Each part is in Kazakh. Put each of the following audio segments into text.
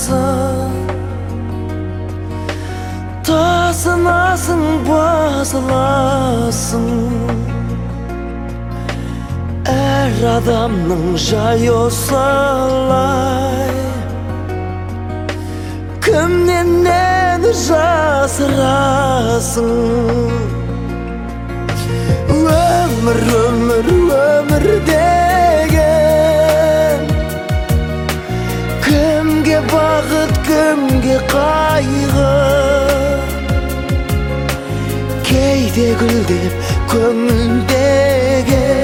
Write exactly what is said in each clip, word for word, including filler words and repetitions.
басыласың, тасынасың, басыласың. Әр адамның жайы осылай, кімнен нені жасырасың? Өмір, өмір, өмір деген кімге бақыт, кімге қайғы? Кейде гүлдеп көңілдегі,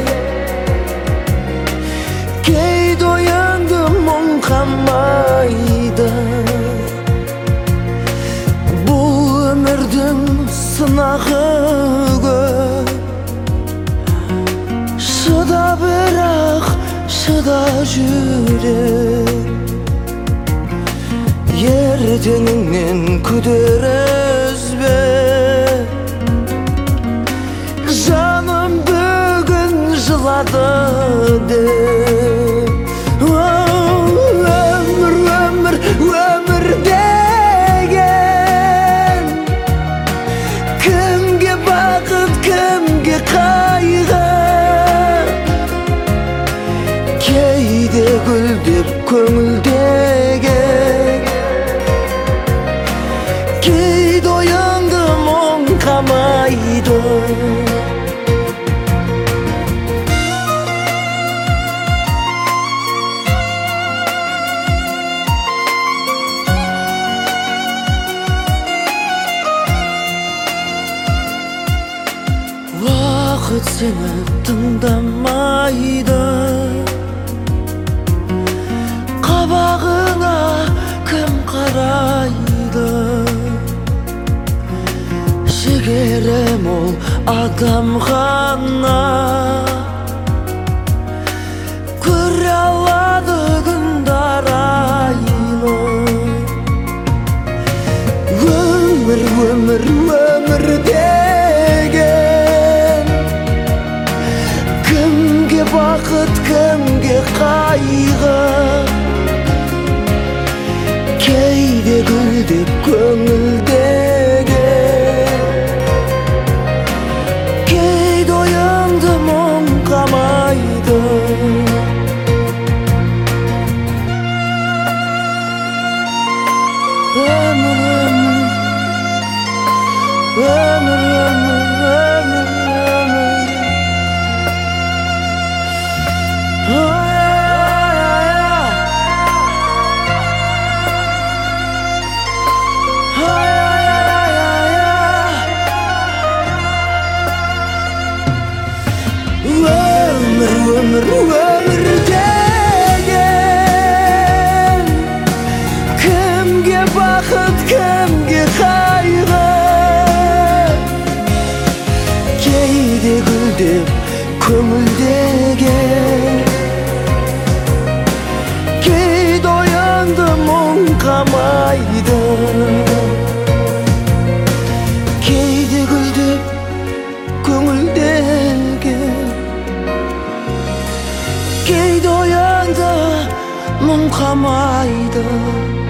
кейде оянды мұң қамайды. Бұл өмірдің сынағы көп, шыда бірақ шыда жүрек. Ертеңіңнен күдер үзбе, жаным бүгін жылады деп. Өмір, өмір, өмір деген кімге бақыт, кімге қайғы? Кейде гүлдеп көңілдегі, кейде оянды мұң қамайды. Вақыт сені тыңдамайды, қабағыңа кім қарайды? Жігері мол адам ғана көре алады күндар айлы. Өмір, өмір, өмір деген кімге бақыт, кімге қайғы? Кейде гүлдеп көңілдегі, кейде оянды мұң қамайды. Өмір, өмір, өмір, өмір, өмір. Өмір, өмір деген кімге бақыт, кімге қайғы? Кейде гүлдеп көңілдегі, кейде оянды мұң қамайды. Кейде гүлдеп көңілдегі, кейде оянды мұң қамайды.